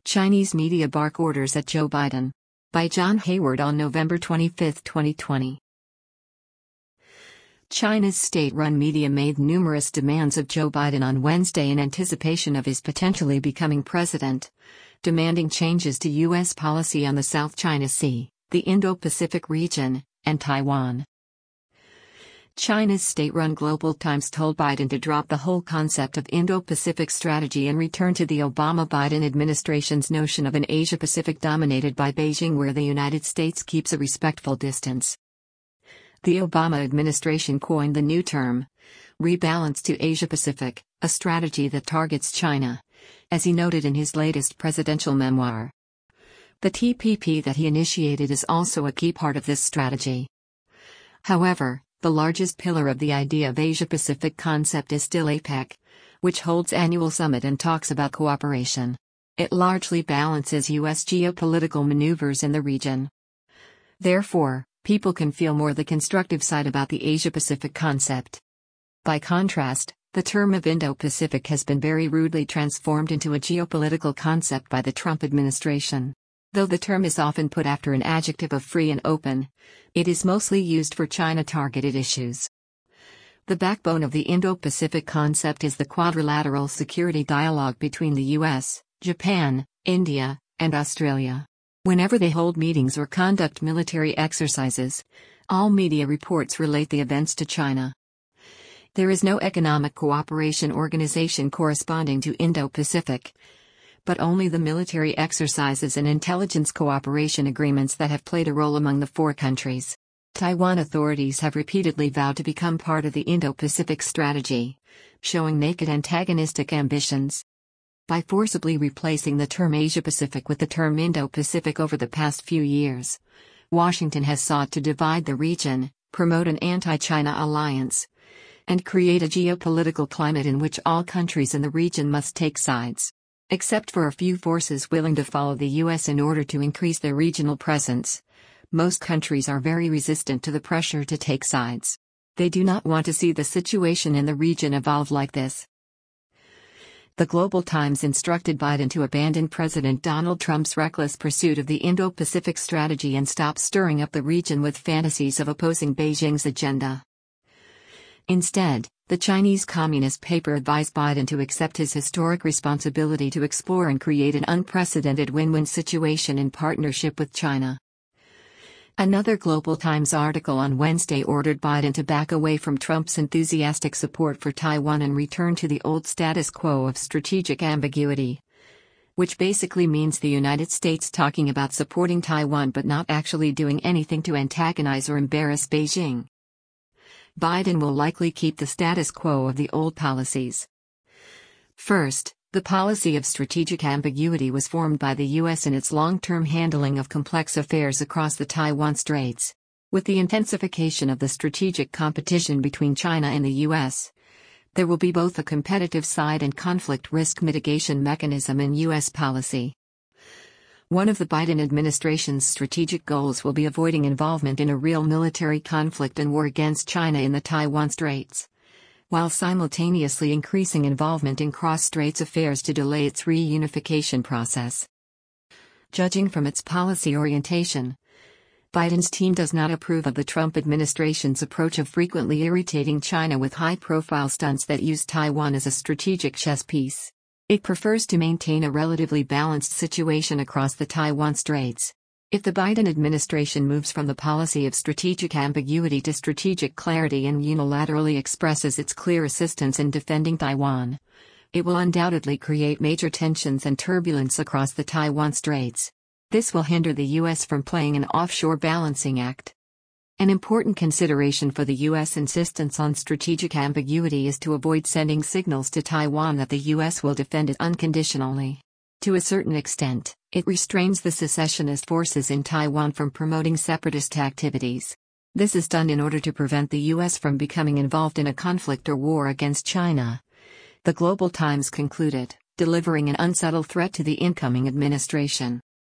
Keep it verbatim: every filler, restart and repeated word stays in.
Chinese media bark orders at Joe Biden. By John Hayward on November twenty-fifth, twenty twenty. China's state-run media made numerous demands of Joe Biden on Wednesday in anticipation of his potentially becoming president, demanding changes to U S policy on the South China Sea, the Indo-Pacific region, and Taiwan. China's state-run Global Times told Biden to drop the whole concept of Indo-Pacific strategy and return to the Obama-Biden administration's notion of an Asia-Pacific dominated by Beijing where the United States keeps a respectful distance. The Obama administration coined the new term, rebalance to Asia-Pacific, a strategy that targets China, as he noted in his latest presidential memoir. The T P P that he initiated is also a key part of this strategy. However, the largest pillar of the idea of Asia-Pacific concept is still APEC, which holds annual summit and talks about cooperation. It largely balances U S geopolitical maneuvers in the region. Therefore, people can feel more the constructive side about the Asia-Pacific concept. By contrast, the term of Indo-Pacific has been very rudely transformed into a geopolitical concept by the Trump administration. Though the term is often put after an adjective of free and open, it is mostly used for China-targeted issues. The backbone of the Indo-Pacific concept is the quadrilateral security dialogue between the U S, Japan, India, and Australia. Whenever they hold meetings or conduct military exercises, all media reports relate the events to China. There is no economic cooperation organization corresponding to Indo-Pacific, but only the military exercises and intelligence cooperation agreements that have played a role among the four countries. Taiwan authorities have repeatedly vowed to become part of the Indo-Pacific strategy, showing naked antagonistic ambitions. By forcibly replacing the term Asia-Pacific with the term Indo-Pacific over the past few years, Washington has sought to divide the region, promote an anti-China alliance, and create a geopolitical climate in which all countries in the region must take sides. Except for a few forces willing to follow the U S in order to increase their regional presence, most countries are very resistant to the pressure to take sides. They do not want to see the situation in the region evolve like this. The Global Times instructed Biden to abandon President Donald Trump's reckless pursuit of the Indo-Pacific strategy and stop stirring up the region with fantasies of opposing Beijing's agenda. Instead, the Chinese Communist paper advised Biden to accept his historic responsibility to explore and create an unprecedented win-win situation in partnership with China. Another Global Times article on Wednesday ordered Biden to back away from Trump's enthusiastic support for Taiwan and return to the old status quo of strategic ambiguity, which basically means the United States talking about supporting Taiwan but not actually doing anything to antagonize or embarrass Beijing. Biden will likely keep the status quo of the old policies. First, the policy of strategic ambiguity was formed by the U S in its long-term handling of complex affairs across the Taiwan Straits. With the intensification of the strategic competition between China and the U S, there will be both a competitive side and conflict risk mitigation mechanism in U S policy. One of the Biden administration's strategic goals will be avoiding involvement in a real military conflict and war against China in the Taiwan Straits, while simultaneously increasing involvement in cross-straits affairs to delay its reunification process. Judging from its policy orientation, Biden's team does not approve of the Trump administration's approach of frequently irritating China with high-profile stunts that use Taiwan as a strategic chess piece. It prefers to maintain a relatively balanced situation across the Taiwan Straits. If the Biden administration moves from the policy of strategic ambiguity to strategic clarity and unilaterally expresses its clear assistance in defending Taiwan, it will undoubtedly create major tensions and turbulence across the Taiwan Straits. This will hinder the U S from playing an offshore balancing act. An important consideration for the U S insistence on strategic ambiguity is to avoid sending signals to Taiwan that the U S will defend it unconditionally. To a certain extent, it restrains the secessionist forces in Taiwan from promoting separatist activities. This is done in order to prevent the U S from becoming involved in a conflict or war against China, the Global Times concluded, delivering an unsubtle threat to the incoming administration.